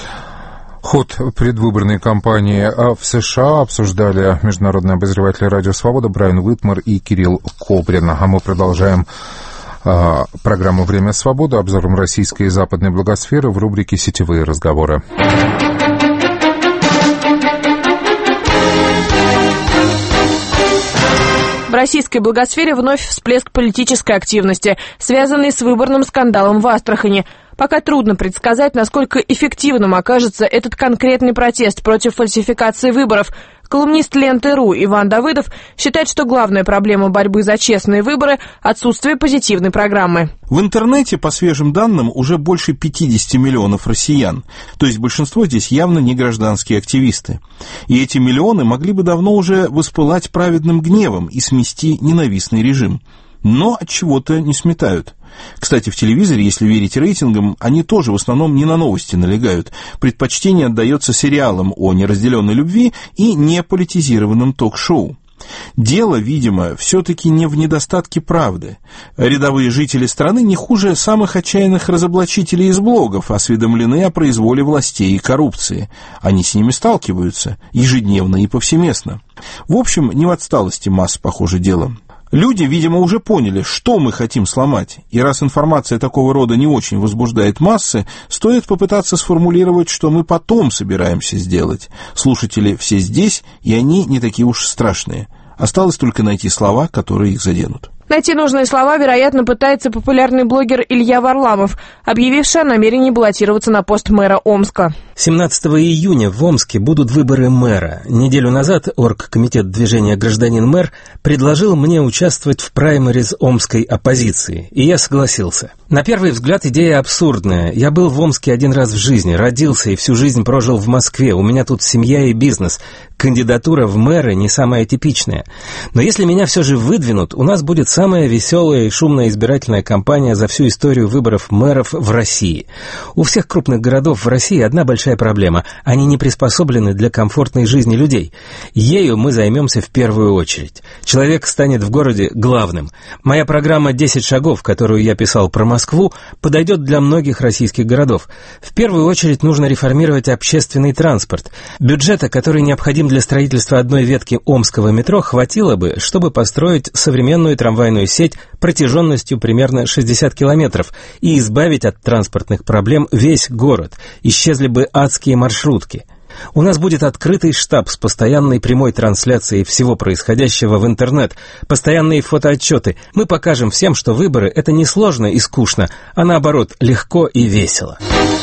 Ход предвыборной кампании в США обсуждали международные обозреватели «Радио Свобода» Брайан Уитмар и Кирилл Кобрин. А мы продолжаем а, программу «Время свободы» обзором российской и западной благосферы в рубрике «Сетевые разговоры». В российской благосфере вновь всплеск политической активности, связанный с выборным скандалом в Астрахани. Пока трудно предсказать, насколько эффективным окажется этот конкретный протест против фальсификации выборов. Колумнист Ленты.ру Иван Давыдов считает, что главная проблема борьбы за честные выборы – отсутствие позитивной программы. В интернете, по свежим данным, уже больше пятьдесят миллионов россиян. То есть большинство здесь явно не гражданские активисты. И эти миллионы могли бы давно уже воспылать праведным гневом и смести ненавистный режим. Но от чего-то не сметают. Кстати, в телевизоре, если верить рейтингам, они тоже в основном не на новости налегают. Предпочтение отдается сериалам о неразделенной любви и неполитизированным ток-шоу. Дело, видимо, все-таки не в недостатке правды. Рядовые жители страны не хуже самых отчаянных разоблачителей из блогов осведомлены о произволе властей и коррупции. Они с ними сталкиваются ежедневно и повсеместно. В общем, не в отсталости масс, похоже, дело. Люди, видимо, уже поняли, что мы хотим сломать, и раз информация такого рода не очень возбуждает массы, стоит попытаться сформулировать, что мы потом собираемся сделать. Слушатели все здесь, и они не такие уж страшные. Осталось только найти слова, которые их заденут. Найти нужные слова, вероятно, пытается популярный блогер Илья Варламов, объявивший о намерении баллотироваться на пост мэра Омска. семнадцатого июня в Омске будут выборы мэра. Неделю назад оргкомитет движения «Гражданин-мэр» предложил мне участвовать в праймериз омской оппозиции, и я согласился. На первый взгляд идея абсурдная. Я был в Омске один раз в жизни, родился и всю жизнь прожил в Москве. У меня тут семья и бизнес. Кандидатура в мэры не самая типичная. Но если меня все же выдвинут, у нас будет самая веселая и шумная избирательная кампания за всю историю выборов мэров в России. У всех крупных городов в России одна большая проблема. Они не приспособлены для комфортной жизни людей. Ею мы займемся в первую очередь. Человек станет в городе главным. Моя программа «десять шагов», которую я писал про Москву, подойдет для многих российских городов. В первую очередь нужно реформировать общественный транспорт. Бюджета, который необходим для строительства одной ветки омского метро, хватило бы, чтобы построить современную трамвайную сеть протяженностью примерно шестьдесят километров и избавить от транспортных проблем весь город. Исчезли бы адские маршрутки. У нас будет открытый штаб с постоянной прямой трансляцией всего происходящего в интернет, постоянные фотоотчеты. Мы покажем всем, что выборы – это не сложно и скучно, а наоборот, легко и весело.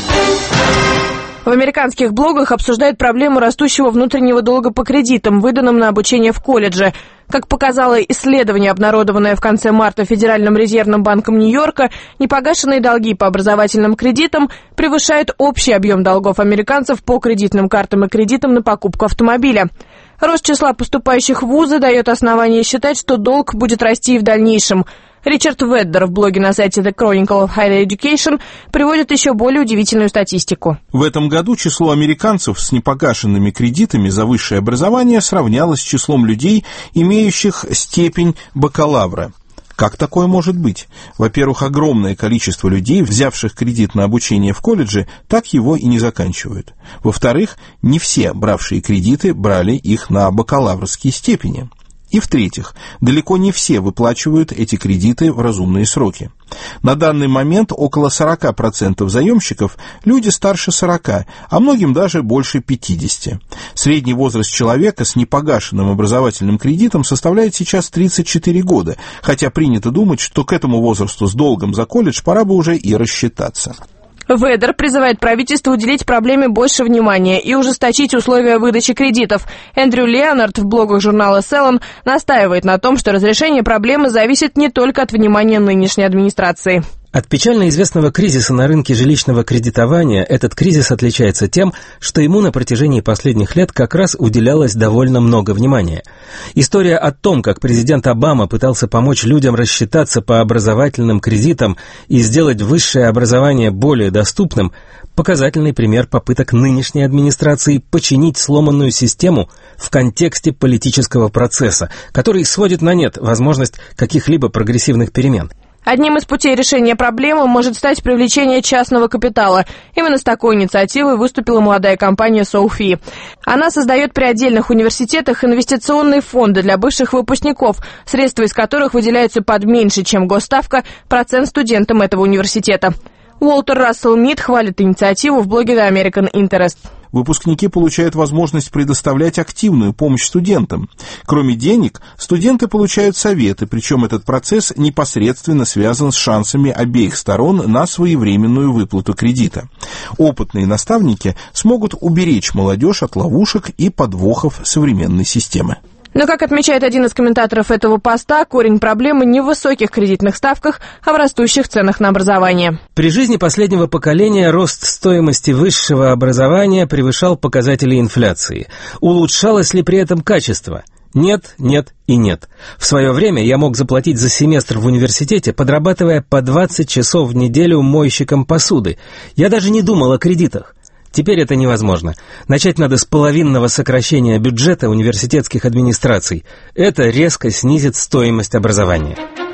В американских блогах обсуждают проблему растущего внутреннего долга по кредитам, выданным на обучение в колледже. Как показало исследование, обнародованное в конце марта Федеральным резервным банком Нью-Йорка, непогашенные долги по образовательным кредитам превышают общий объем долгов американцев по кредитным картам и кредитам на покупку автомобиля. Рост числа поступающих в вузы дает основание считать, что долг будет расти и в дальнейшем. Ричард Веддер в блоге на сайте The Chronicle of Higher Education приводит еще более удивительную статистику. В этом году число американцев с непогашенными кредитами за высшее образование сравнялось с числом людей, имеющих степень бакалавра. Как такое может быть? Во-первых, огромное количество людей, взявших кредит на обучение в колледже, так его и не заканчивают. Во-вторых, не все бравшие кредиты брали их на бакалаврские степени. И в-третьих, далеко не все выплачивают эти кредиты в разумные сроки. На данный момент около сорок процентов заемщиков – люди старше сорока, а многим даже больше пятидесяти. Средний возраст человека с непогашенным образовательным кредитом составляет сейчас тридцать четыре года, хотя принято думать, что к этому возрасту с долгом за колледж пора бы уже и рассчитаться. Веддер призывает правительство уделить проблеме больше внимания и ужесточить условия выдачи кредитов. Эндрю Леонард в блогах журнала Селлен настаивает на том, что разрешение проблемы зависит не только от внимания нынешней администрации. От печально известного кризиса на рынке жилищного кредитования этот кризис отличается тем, что ему на протяжении последних лет как раз уделялось довольно много внимания. История о том, как президент Обама пытался помочь людям рассчитаться по образовательным кредитам и сделать высшее образование более доступным, показательный пример попыток нынешней администрации починить сломанную систему в контексте политического процесса, который сводит на нет возможность каких-либо прогрессивных перемен. Одним из путей решения проблемы может стать привлечение частного капитала. Именно с такой инициативой выступила молодая компания Соуфи. Она создает при отдельных университетах инвестиционные фонды для бывших выпускников, средства из которых выделяются под меньше, чем госставка, процент студентам этого университета. Уолтер Рассел Мид хвалит инициативу в блоге The American Interest. Выпускники получают возможность предоставлять активную помощь студентам. Кроме денег, студенты получают советы, причем этот процесс непосредственно связан с шансами обеих сторон на своевременную выплату кредита. Опытные наставники смогут уберечь молодежь от ловушек и подвохов современной системы. Но, как отмечает один из комментаторов этого поста, корень проблемы не в высоких кредитных ставках, а в растущих ценах на образование. При жизни последнего поколения рост стоимости высшего образования превышал показатели инфляции. Улучшалось ли при этом качество? Нет, нет и нет. В свое время я мог заплатить за семестр в университете, подрабатывая по двадцать часов в неделю мойщиком посуды. Я даже не думал о кредитах. Теперь это невозможно. Начать надо с половинного сокращения бюджета университетских администраций. Это резко снизит стоимость образования.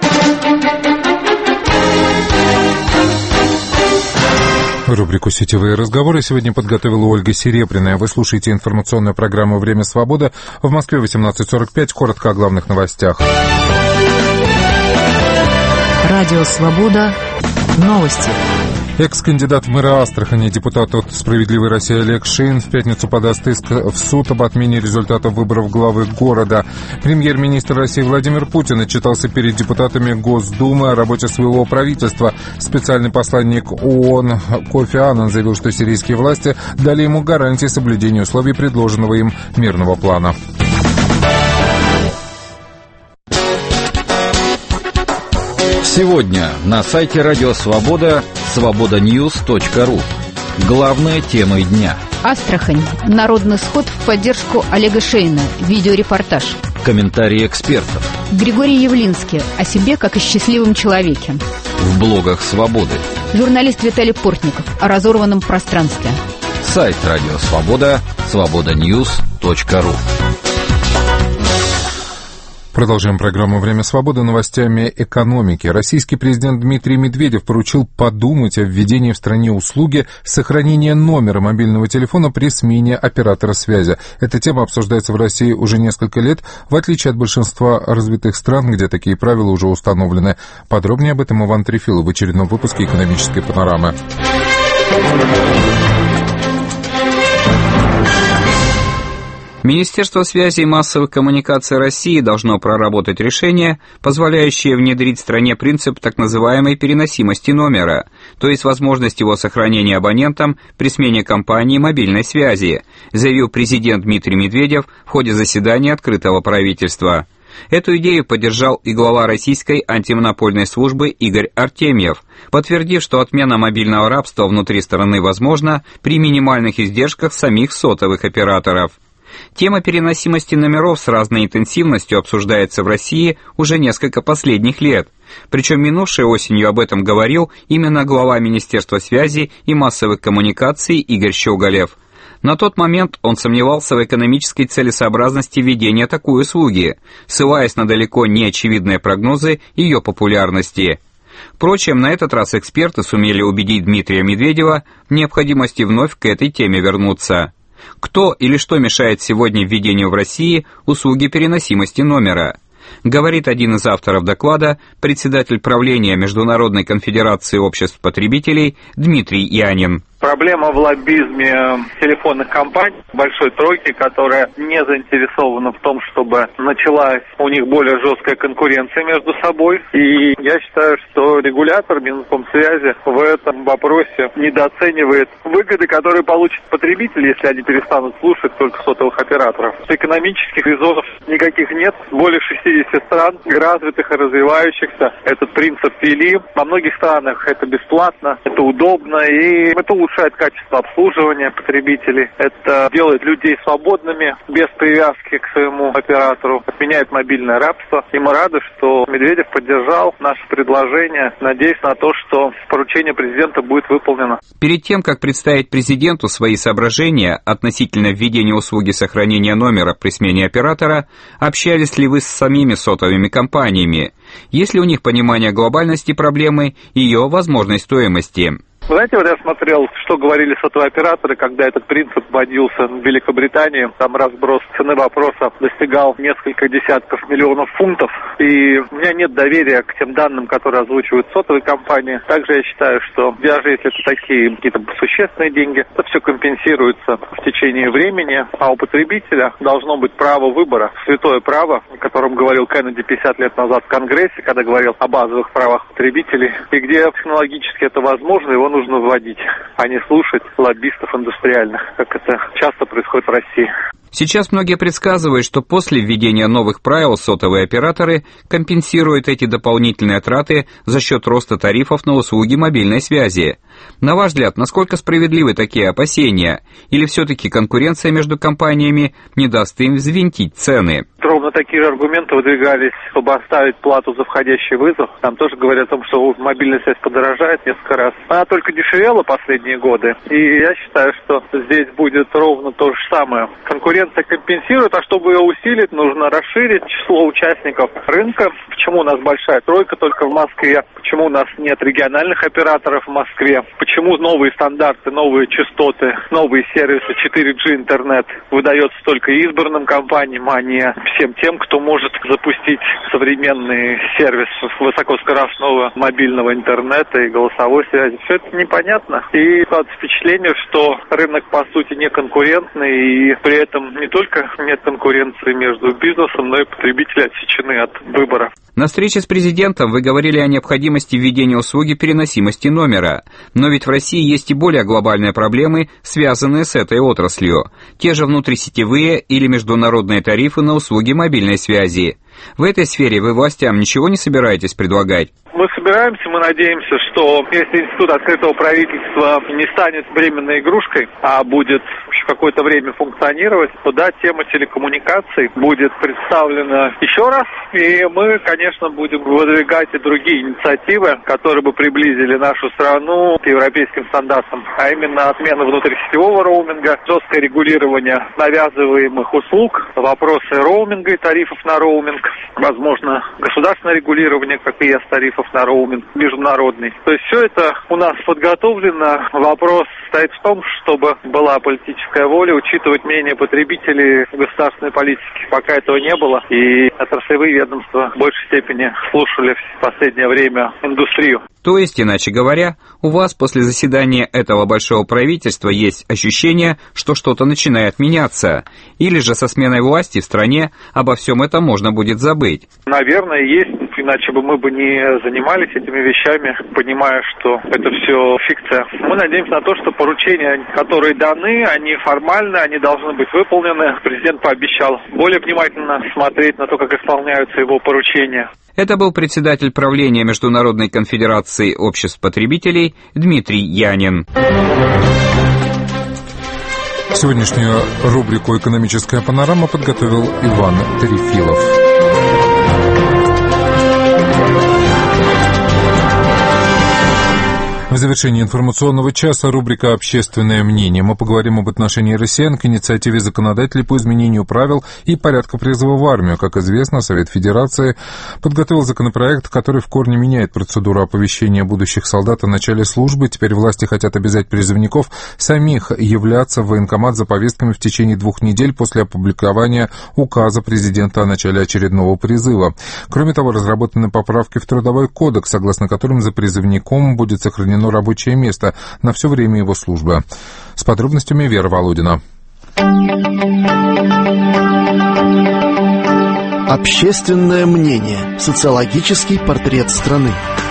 Рубрику «Сетевые разговоры» сегодня подготовила Ольга Серебряная. Вы слушаете информационную программу «Время свободы». В Москве восемнадцать сорок пять. Коротко о главных новостях. Радио «Свобода». Новости. Экс-кандидат в мэра Астрахани, депутат от «Справедливой России» Олег Шейн в пятницу подаст иск в суд об отмене результатов выборов главы города. Премьер-министр России Владимир Путин отчитался перед депутатами Госдумы о работе своего правительства. Специальный посланник ООН Кофи Аннан заявил, что сирийские власти дали ему гарантии соблюдения условий предложенного им мирного плана. Сегодня на сайте Радио Свобода свобода ньюс точка ру. Главные темы дня. Астрахань. Народный сход в поддержку Олега Шейна. Видеорепортаж. Комментарии экспертов. Григорий Явлинский. О себе как о счастливом человеке. В блогах Свободы. Журналист Виталий Портников. О разорванном пространстве. Сайт Радио Свобода свобода ньюс точка ру. Продолжаем программу «Время свободы» новостями экономики. Российский президент Дмитрий Медведев поручил подумать о введении в стране услуги сохранения номера мобильного телефона при смене оператора связи. Эта тема обсуждается в России уже несколько лет, в отличие от большинства развитых стран, где такие правила уже установлены. Подробнее об этом Иван Трефилов в очередном выпуске «Экономической панорамы». Министерство связи и массовых коммуникаций России должно проработать решение, позволяющее внедрить в стране принцип так называемой переносимости номера, то есть возможность его сохранения абонентам при смене компании мобильной связи, заявил президент Дмитрий Медведев в ходе заседания открытого правительства. Эту идею поддержал и глава российской антимонопольной службы Игорь Артемьев, подтвердив, что отмена мобильного рабства внутри страны возможна при минимальных издержках самих сотовых операторов. Тема переносимости номеров с разной интенсивностью обсуждается в России уже несколько последних лет. Причем минувшей осенью об этом говорил именно глава Министерства связи и массовых коммуникаций Игорь Щеголев. На тот момент он сомневался в экономической целесообразности введения такой услуги, ссылаясь на далеко не очевидные прогнозы ее популярности. Впрочем, на этот раз эксперты сумели убедить Дмитрия Медведева в необходимости вновь к этой теме вернуться. Кто или что мешает сегодня введению в России услуги переносимости номера? Говорит один из авторов доклада, председатель правления Международной конфедерации обществ потребителей Дмитрий Янин. Проблема в лоббизме телефонных компаний, большой тройки, которая не заинтересована в том, чтобы началась у них более жесткая конкуренция между собой. И я считаю, что регулятор Минкомсвязи в этом вопросе недооценивает выгоды, которые получат потребители, если они перестанут слушать только сотовых операторов. Экономических резонов никаких нет. Более шестидесяти стран, развитых и развивающихся, этот принцип ввели. Во многих странах это бесплатно, это удобно и это улучшает качество обслуживания потребителей. Это делает людей свободными, без привязки к своему оператору, отменяет мобильное рабство. И мы рады, что Медведев поддержал наше предложение. Надеюсь на то, что поручение президента будет выполнено. Перед тем, как представить президенту свои соображения относительно введения услуги сохранения номера при смене оператора, общались ли вы с самими сотовыми компаниями? Есть ли у них понимание глобальности проблемы и ее возможной стоимости? Вы знаете, вот я смотрел, что говорили сотовые операторы, когда этот принцип вводился в Великобритании. Там разброс цены вопроса достигал несколько десятков миллионов фунтов. И у меня нет доверия к тем данным, которые озвучивают сотовые компании. Также я считаю, что даже если это такие какие-то существенные деньги, это все компенсируется в течение времени. А у потребителя должно быть право выбора. Святое право, о котором говорил Кеннеди пятьдесят лет назад в Конгрессе, когда говорил о базовых правах потребителей. И где технологически это возможно, его нужно вводить, а не слушать лоббистов индустриальных, как это часто происходит в России. Сейчас многие предсказывают, что после введения новых правил сотовые операторы компенсируют эти дополнительные траты за счет роста тарифов на услуги мобильной связи. На ваш взгляд, насколько справедливы такие опасения? Или все-таки конкуренция между компаниями не даст им взвинтить цены? Ровно такие же аргументы выдвигались, чтобы оставить плату за входящий вызов. Там тоже говорят о том, что мобильная связь подорожает несколько раз. Она только дешевела последние годы. И я считаю, что здесь будет ровно то же самое. Конкуренция компенсирует, а чтобы ее усилить, нужно расширить число участников рынка. Почему у нас большая тройка только в Москве? Почему у нас нет региональных операторов в Москве? Почему новые стандарты, новые частоты, новые сервисы четыре джи интернет выдается только избранным компаниям, а не всем тем, кто может запустить современный сервис высокоскоростного мобильного интернета и голосовой связи. Все это непонятно. И складывается впечатление, что рынок по сути не конкурентный, и при этом не только нет конкуренции между бизнесом, но и потребители отсечены от выбора. На встрече с президентом вы говорили о необходимости введения услуги переносимости номера. Но ведь в России есть и более глобальные проблемы, связанные с этой отраслью. Те же внутрисетевые или международные тарифы на услуги мобильной связи. В этой сфере вы властям ничего не собираетесь предлагать? Мы собираемся, мы надеемся, что если институт открытого правительства не станет временной игрушкой, а будет еще какое-то время функционировать, то да, тема телекоммуникаций будет представлена еще раз, и мы, конечно, будем выдвигать и другие инициативы, которые бы приблизили нашу страну к европейским стандартам, а именно отмена внутрисетевого роуминга, жесткое регулирование навязываемых услуг, вопросы роуминга и тарифов на роуминг, возможно, государственное регулирование, как и есть тарифов на роуминг международный. То есть все это у нас подготовлено. Вопрос стоит в том, чтобы была политическая воля учитывать мнение потребителей в государственной политике. Пока этого не было, и отраслевые ведомства в большей степени слушали в последнее время индустрию. То есть, иначе говоря, у вас после заседания этого большого правительства есть ощущение, что что-то начинает меняться, или же со сменой власти в стране обо всем этом можно будет забыть? Наверное, есть, иначе бы мы бы не занимались этими вещами, понимая, что это все фикция. Мы надеемся на то, что поручения, которые даны, они формальны, они должны быть выполнены. Президент пообещал более внимательно смотреть на то, как исполняются его поручения. Это был председатель правления Международной конфедерации обществ потребителей Дмитрий Янин. Сегодняшнюю рубрику «Экономическая панорама» подготовил Иван Тарифилов. В завершении информационного часа рубрика «Общественное мнение». Мы поговорим об отношении россиян к инициативе законодателей по изменению правил и порядка призыва в армию. Как известно, Совет Федерации подготовил законопроект, который в корне меняет процедуру оповещения будущих солдат о начале службы. Теперь власти хотят обязать призывников самих являться в военкомат за повестками в течение двух недель после опубликования указа президента о начале очередного призыва. Кроме того, разработаны поправки в Трудовой кодекс, согласно которым за призывником будет сохранено рабочее место на все время его службы. С подробностями Вера Володина. Общественное мнение. Социологический портрет страны.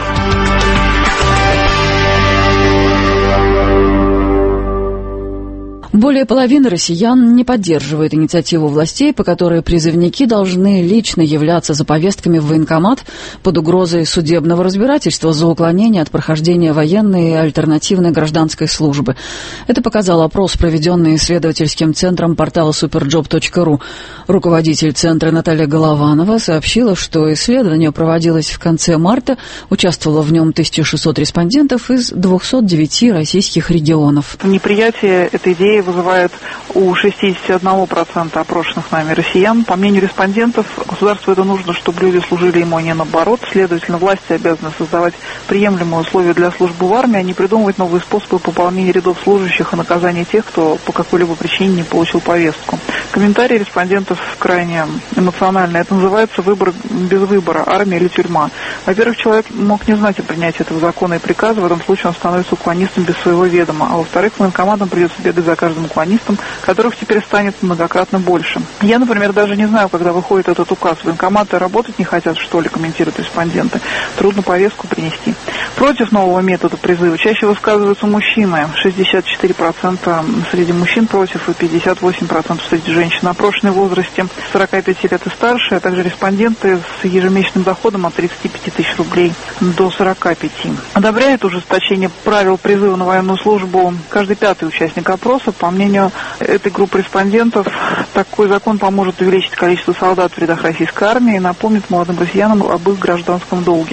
Более половины россиян не поддерживает инициативу властей, по которой призывники должны лично являться за повестками в военкомат под угрозой судебного разбирательства за уклонение от прохождения военной и альтернативной гражданской службы. Это показал опрос, проведенный исследовательским центром портала суперджоп точка ру. Руководитель центра Наталья Голованова сообщила, что исследование проводилось в конце марта, участвовало в нем тысяча шестьсот респондентов из двухсот девяти российских регионов. Неприятие этой идеи вызывает у шестидесяти одного процента опрошенных нами россиян. По мнению респондентов, государству это нужно, чтобы люди служили ему, а не наоборот. Следовательно, власти обязаны создавать приемлемые условия для службы в армии, а не придумывать новые способы пополнения рядов служащих и наказания тех, кто по какой-либо причине не получил повестку. Комментарии респондентов крайне эмоциональные. Это называется выбор без выбора, армия или тюрьма. Во-первых, человек мог не знать о принятии этого закона и приказа, в этом случае он становится уклонистом без своего ведома. А во-вторых, военкоматам придется бегать за каждым уклонистом, которых теперь станет многократно больше. Я, например, даже не знаю, когда выходит этот указ. Военкоматы работать не хотят, что ли, комментируют респонденты. Трудно повестку принести. Против нового метода призыва чаще высказываются мужчины. шестьдесят четыре процента среди мужчин против и пятьдесят восемь процентов среди женщин. Опрошенные в возрасте сорока пяти лет и старше, а также респонденты с ежемесячным доходом от тридцати пяти тысяч рублей до сорока пяти. Одобряет ужесточение правил призыва на военную службу каждый пятый участник опроса. По мнению этой группы респондентов, такой закон поможет увеличить количество солдат в рядах российской армии и напомнит молодым россиянам об их гражданском долге.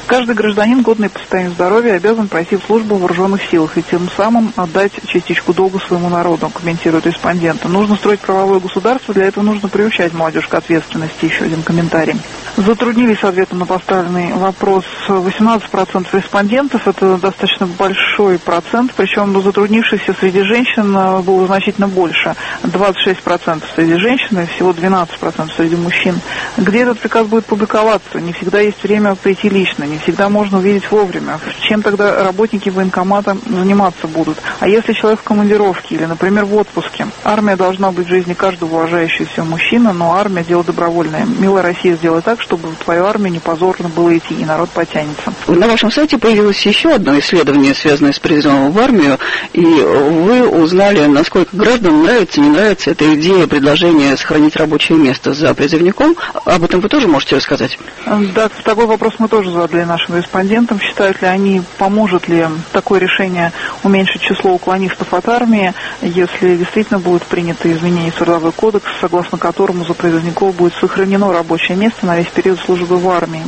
Каждый гражданин, годный по состоянию здоровья, обязан пройти в службу в вооруженных силах и тем самым отдать частичку долга своему народу, комментирует респондент. Нужно строить правовое государство, для этого нужно приучать молодежь к ответственности. Еще один комментарий. Затруднились ответом на поставленный вопрос восемнадцать процентов респондентов. Это достаточно большой процент, причем затруднившихся среди женщин было значительно больше. двадцать шесть процентов среди женщин и всего двенадцать процентов среди мужчин. Где этот приказ будет публиковаться? Не всегда есть время прийти лично, не всегда можно увидеть вовремя. Чем тогда работники военкомата заниматься будут? А если человек в командировке или, например, в отпуске? Армия должна быть в жизни каждого уважающегося мужчины, но армия – дело добровольное. Милая Россия, сделай так, чтобы в твою армию не позорно было идти, и народ потянется. На вашем сайте появилось еще одно исследование, связанное с призывом в армию, и вы узнали, насколько гражданам нравится, не нравится эта идея, предложение сохранить рабочее место за призывником. Об этом вы тоже можете рассказать? Да, такой вопрос мы тоже задали нашим респондентам. Считают ли они, поможет ли такое решение уменьшить число уклонистов от армии, если действительно будет принято изменение в Трудовой кодекс, согласно которому за призывников будет сохранено рабочее место на весь период службы в армии.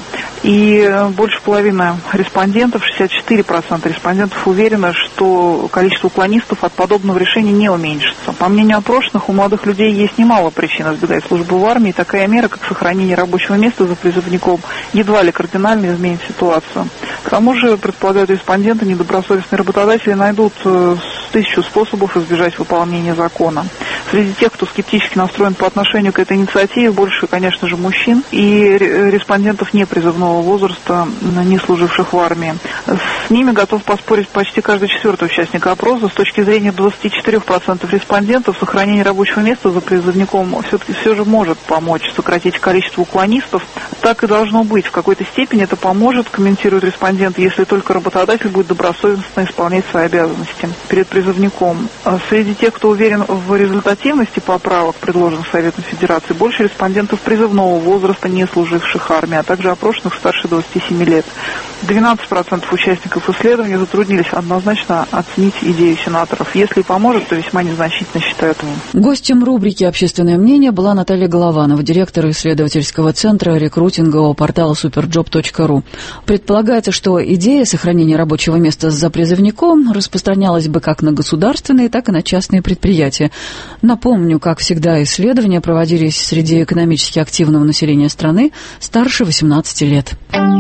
И больше половины респондентов, шестьдесят четыре процента респондентов уверены, что количество уклонистов от подобного решения не уменьшится. По мнению опрошенных, у молодых людей есть немало причин избегать службы в армии. Такая мера, как сохранение рабочего места за призывником, едва ли кардинально изменит ситуацию. К тому же, предполагают респонденты, недобросовестные работодатели найдут тысячу способов избежать выполнения закона. Среди тех, кто скептически настроен по отношению к этой инициативе, больше, конечно же, мужчин и респондентов непризывного возраста, не служивших в армии. С ними готов поспорить почти каждый четвертый участник опроса. С точки зрения двадцати четырёх процентов респондентов, сохранение рабочего места за призывником все-таки все же может помочь сократить количество уклонистов. Так и должно быть. В какой-то степени это поможет, комментирует респондент, если только работодатель будет добросовестно исполнять свои обязанности перед призывником. Среди тех, кто уверен в результативности поправок, предложенных Советом Федерации, больше респондентов призывного возраста, не служивших армии, а также опрошенных старше двадцати семи лет. двенадцать процентов участников исследования затруднились однозначно оценить идею сенаторов. Если и поможет, то весьма незначительно, считают они. Гостем рубрики «Общественное мнение» была Наталья Голованова, директор исследовательского центра рекрутингового портала суперджоп точка ру. Предполагается, что идея сохранения рабочего места за призывником распространялась бы как на государственные, так и на частные предприятия. Напомню, как всегда, исследования проводились среди экономически активного населения страны старше восемнадцати лет.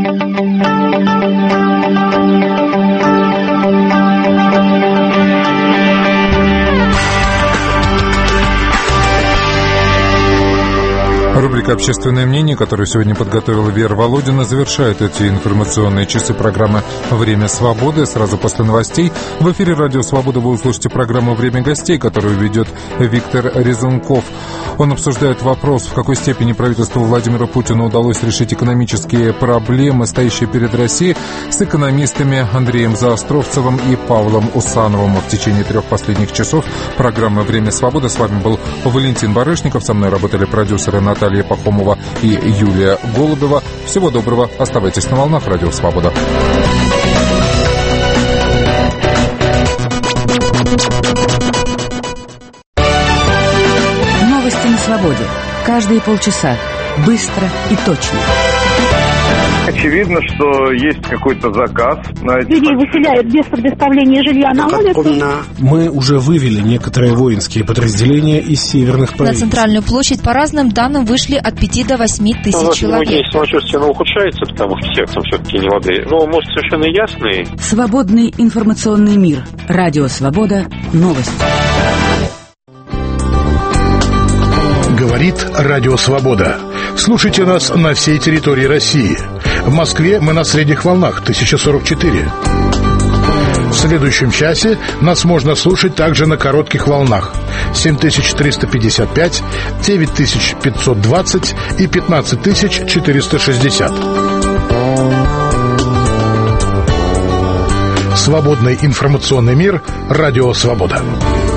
Рубрика «Общественное мнение», которую сегодня подготовила Вера Володина, завершает эти информационные часы программы «Время свободы». Сразу после новостей в эфире «Радио Свобода» вы услышите программу «Время гостей», которую ведет Виктор Резунков. Он обсуждает вопрос, в какой степени правительству Владимира Путина удалось решить экономические проблемы, стоящие перед Россией, с экономистами Андреем Заостровцевым и Павлом Усановым. В течение трех последних часов программы «Время свободы». С вами был Валентин Барышников. Со мной работали продюсеры Наталья Пахомова и Юлия Голубева. Всего доброго. Оставайтесь на волнах «Радио Свобода». Новости на свободе. Каждые полчаса. Быстро и точно. Очевидно, что есть какой-то заказ на эти... Людей выселяют без предоставления жилья на улицу. Мы уже вывели некоторые воинские подразделения из северных провинций. На центральную площадь по разным данным вышли от пяти до восьми тысяч человек. Сегодня самочувствие ухудшается, потому что сердцем все-таки не лады. Но мозг совершенно ясный. Свободный информационный мир. Радио Свобода. Новости. Говорит Радио Свобода. Слушайте нас на всей территории России. В Москве мы на средних волнах тысяча сорок четыре. В следующем часе нас можно слушать также на коротких волнах семь тысяч триста пятьдесят пять, девять тысяч пятьсот двадцать и пятнадцать тысяч четыреста шестьдесят. Свободный информационный мир. Радио Свобода.